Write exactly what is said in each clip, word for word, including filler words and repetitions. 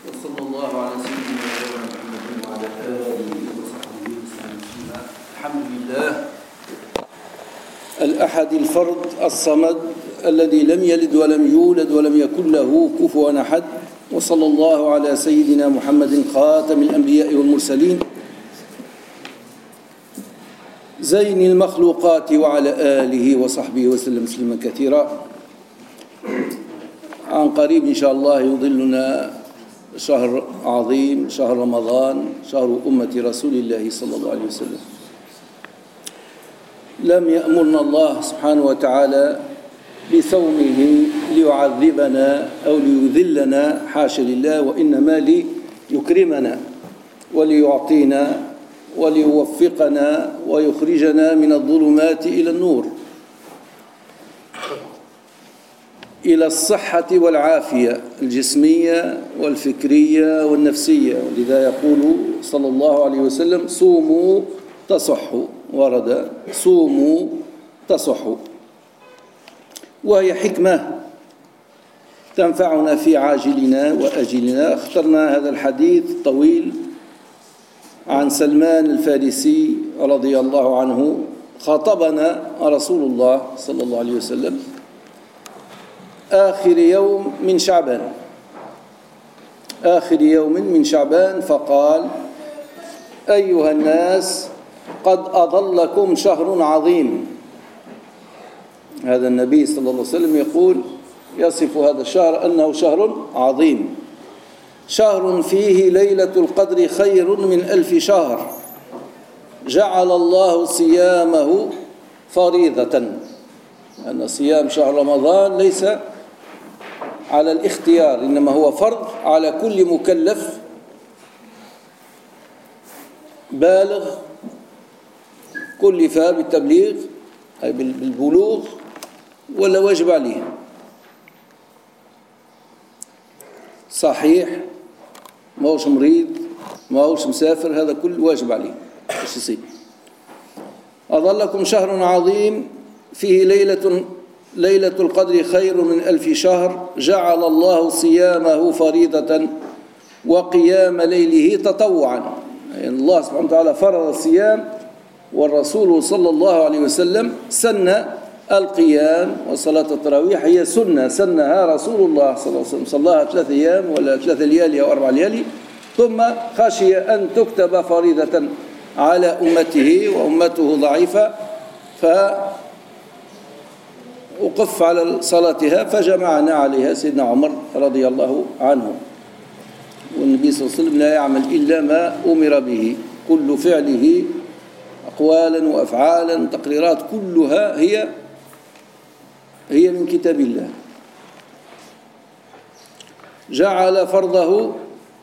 وصلى الله على سيدنا محمد وعلى آله وصحبه وسلم. الحمد لله الأحد الفرد الصمد الذي لم يلد ولم يولد ولم يكن له كفوا أحد، وصلى الله على سيدنا محمد خاتم الأنبياء والمرسلين زين المخلوقات وعلى آله وصحبه وسلم تسليما كثيرا. عن قريب إن شاء الله يظلنا شهر عظيم، شهر رمضان، شهر أمة رسول الله صلى الله عليه وسلم. لم يأمرنا الله سبحانه وتعالى بصومه ليعذبنا أو ليذلنا، حاشا لله، وإنما ليكرمنا وليعطينا وليوفقنا ويخرجنا من الظلمات إلى النور، إلى الصحة والعافية الجسمية والفكرية والنفسية. ولذا يقول صلى الله عليه وسلم: صوموا تصحوا، ورد صوموا تصحوا، وهي حكمة تنفعنا في عاجلنا وأجلنا. اخترنا هذا الحديث الطويل عن سلمان الفارسي رضي الله عنه. خاطبنا رسول الله صلى الله عليه وسلم آخر يوم من شعبان آخر يوم من شعبان فقال: أيها الناس، قد أضلكم شهر عظيم. هذا النبي صلى الله عليه وسلم يقول، يصف هذا الشهر أنه شهر عظيم، شهر فيه ليلة القدر خير من ألف شهر، جعل الله صيامه فريضة. أن صيام شهر رمضان ليس على الاختيار، إنما هو فرض على كل مكلف بالغ كلف بالتبليغ أي بالبلوغ، ولا واجب عليه صحيح، ما هوش مريض، ما هوش مسافر، هذا كل واجب عليه ايش يصير. أظلكم شهر عظيم فيه ليلة ليلة القدر خير من ألف شهر، جعل الله صيامه فريضة وقيام ليله تطوعا. يعني الله سبحانه وتعالى فرض الصيام، والرسول صلى الله عليه وسلم سن القيام، وصلاة التراويح هي سنة سنها رسول الله صلى الله عليه وسلم، صلاها ثلاث أيام ولا ثلاث ليالي أو أربع ليالي، ثم خشي أن تكتب فريضة على أمته وأمته ضعيفة فأقف على صلاتها، فجمعنا عليها سيدنا عمر رضي الله عنه. والنبي صلى الله عليه وسلم لا يعمل إلا ما أمر به، كل فعله أقوالا وأفعالا تقريرات كلها هي هي من كتاب الله. جعل فرضه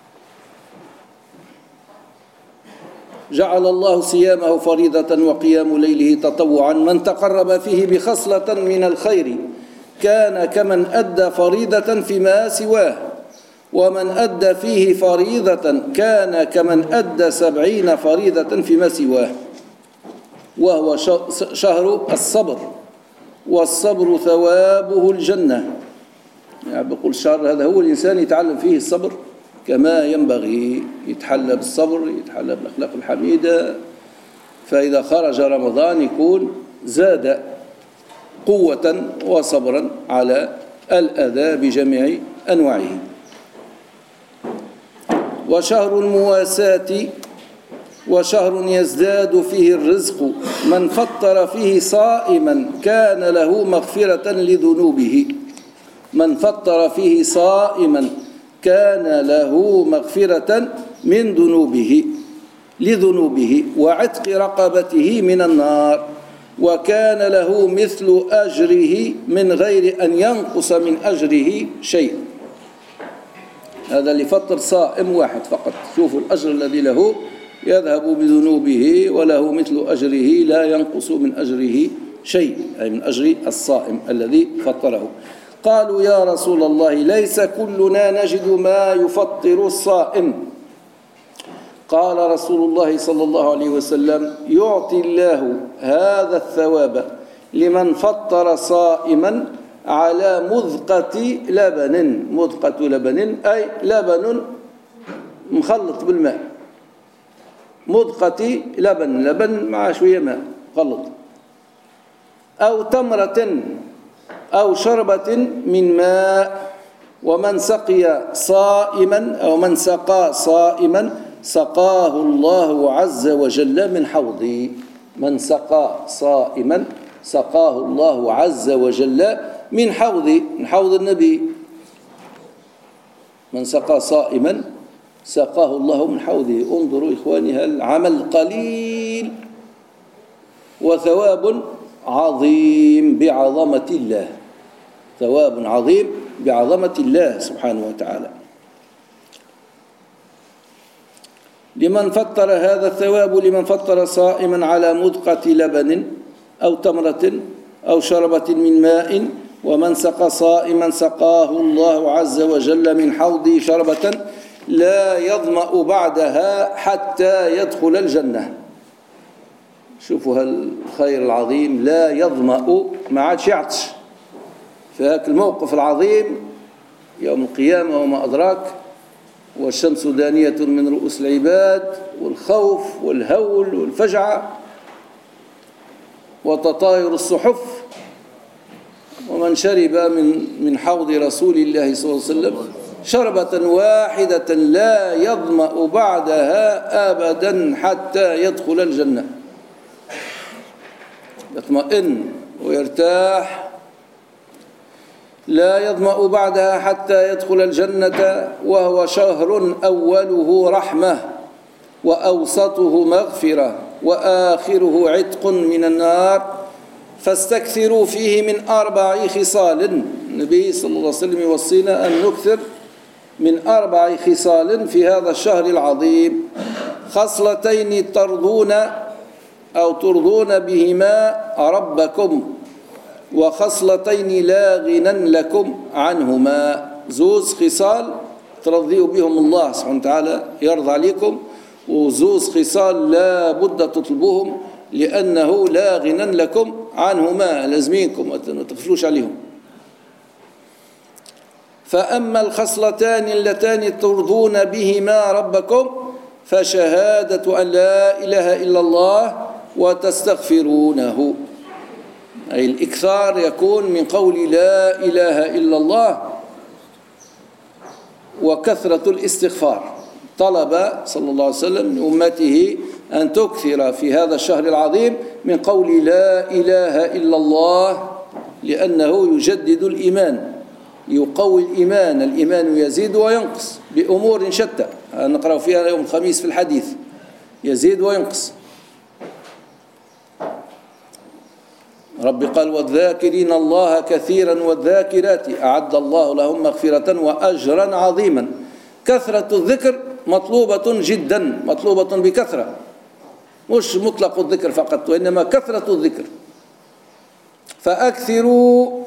جعل الله صيامه فريضة وقيام ليله تطوعا. من تقرب فيه بخصلة من الخير كان كمن أدى فريضة فيما سواه، ومن أدى فيه فريضة كان كمن أدى سبعين فريضة فيما سواه. وهو شهر الصبر، والصبر ثوابه الجنة. يعني بقول الشهر هذا هو الإنسان يتعلم فيه الصبر كما ينبغي، يتحلى بالصبر، يتحلى بالأخلاق الحميدة، فإذا خرج رمضان يكون زاد قوة وصبرا على الأذى بجميع أنواعه. وشهر المواساة، وشهر يزداد فيه الرزق. من فطر فيه صائما كان له مغفرة لذنوبه من فطر فيه صائما كان له مغفرة من ذنوبه لذنوبه وعتق رقبته من النار، وكان له مثل أجره من غير أن ينقص من أجره شيء. هذا لفطر صائم واحد فقط. شوفوا الأجر الذي له يذهب بذنوبه، وله مثل أجره لا ينقص من أجره شيء، أي من أجر الصائم الذي فطره. قالوا: يا رسول الله، ليس كلنا نجد ما يفطر الصائم. قال رسول الله صلى الله عليه وسلم: يعطي الله هذا الثواب لمن فطر صائما على مذقة لبن. مذقة لبن أي لبن مخلط بالماء، مدقة لبن، لبن مع شوية ماء مخلط، أو تمرة أو شربة من ماء. ومن سقي صائما أو من سقى صائما سقاه الله عز وجل من حوضي. من سقى صائما سقاه الله عز وجل من حوضي، من حوض النبي. من سقى صائما سقاه الله من حوضه. انظروا إخواني، العمل قليل وثواب عظيم بعظمة الله، ثواب عظيم بعظمة الله سبحانه وتعالى. لمن فطر هذا الثواب لمن فطر صائما على مدقة لبن أو تمرة أو شربة من ماء. ومن سقى صائما سقاه الله عز وجل من حوضه شربة لا يظمأ بعدها حتى يدخل الجنة. شوفوا هالخير العظيم، لا يظمأ، ما عادش يعطش. فهاك الموقف العظيم يوم القيامة وما أدراك، والشمس دانية من رؤوس العباد، والخوف والهول والفجعة وتطاير الصحف. ومن شرب من من حوض رسول الله صلى الله عليه وسلم شربة واحدة لا يظمأ بعدها أبدا حتى يدخل الجنة، يطمئن ويرتاح. لا يظمأ بعدها حتى يدخل الجنة، وهو شهر أوله رحمة وأوسطه مغفرة وآخره عتق من النار. فاستكثروا فيه من أربع خصال. النبي صلى الله عليه وسلم يوصينا أن نكثر من أربع خصال في هذا الشهر العظيم: خصلتين ترضون أو ترضون بهما ربكم، وخصلتين لا غنى لكم عنهما. زوز خصال ترضيوا بهم الله سبحانه وتعالى يرضى عليكم، وزوز خصال لا بد تطلبوهم لأنه لا غنى لكم عنهما، لازمينكم ما تغفلوش عليهم. فأما الخصلتان اللتان ترضون بهما ربكم فشهادة أن لا إله إلا الله وتستغفرونه، أي الإكثار يكون من قول لا إله إلا الله وكثرة الاستغفار. طلب صلى الله عليه وسلم من أمته أن تكثر في هذا الشهر العظيم من قول لا إله إلا الله، لأنه يجدد الإيمان، يقوي الإيمان. الإيمان يزيد وينقص بأمور شتى نقرأ فيها يوم الخميس في الحديث، يزيد وينقص. رب قال والذاكرين الله كثيرا والذاكرات أعد الله لهم مغفرة وأجرا عظيما. كثرة الذكر مطلوبة جدا، مطلوبة بكثرة، مش مطلق الذكر فقط، وإنما كثرة الذكر. فأكثروا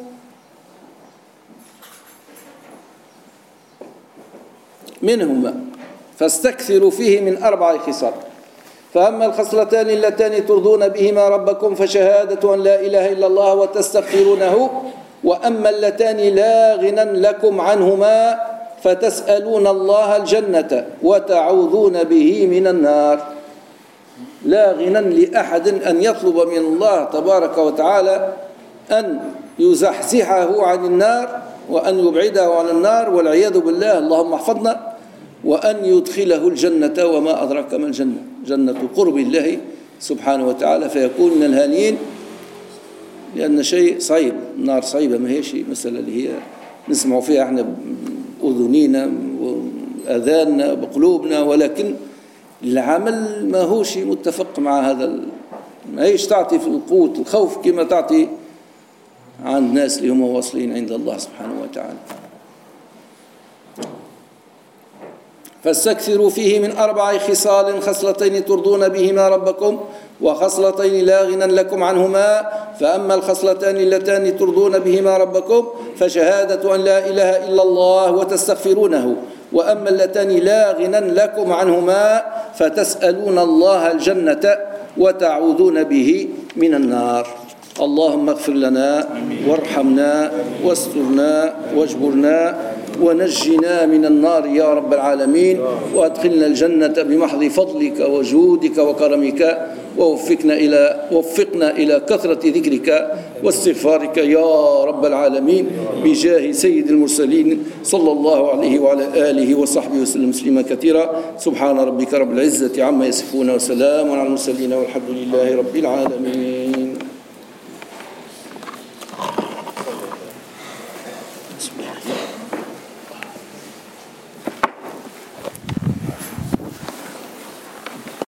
منهما، فاستكثروا فيه من أربع خصال. فأما الخصلتان اللتان ترضون بهما ربكم فشهادة أن لا إله إلا الله وتستغفرونه. وأما اللتان لا غنى لكم عنهما فتسألون الله الجنة وتعوذون به من النار. لا غنى لأحد أن يطلب من الله تبارك وتعالى أن يزحزحه عن النار وأن يبعده عن النار والعياذ بالله، اللهم احفظنا، وأن يدخله الجنة. وما أدراك ما الجنة؟ جنة قرب الله سبحانه وتعالى، فيكون من الهانيين، لأن شيء صعيب. النار صعيبة، ما هي شيء مسألة اللي هي نسمع فيها احنا بأذنينا وأذاننا بقلوبنا، ولكن العمل ما هو شيء متفق مع هذا. ما هيش تعطي في القوت الخوف كما تعطي عند الناس اللي هم واصلين عند الله سبحانه وتعالى. فاستكثروا فيه من أربع خصال: خصلتين ترضون بهما ربكم وخصلتين لا غنى لكم عنهما. فأما الخصلتان اللتان ترضون بهما ربكم فشهادة أن لا إله إلا الله وتستغفرونه. وأما اللتان لا غنى لكم عنهما فتسألون الله الجنة وتعوذون به من النار. اللهم اغفر لنا وارحمنا واسترنا واجبرنا ونجنا من النار يا رب العالمين، وأدخلنا الجنة بمحض فضلك وجودك وكرمك، ووفقنا إلى وفقنا إلى كثرة ذكرك واستغفارك يا رب العالمين، بجاه سيد المرسلين صلى الله عليه وعلى آله وصحبه وسلم تسليما كثيرا. سبحان ربك رب العزة عما يصفون، وسلام على المرسلين، والحمد لله رب العالمين.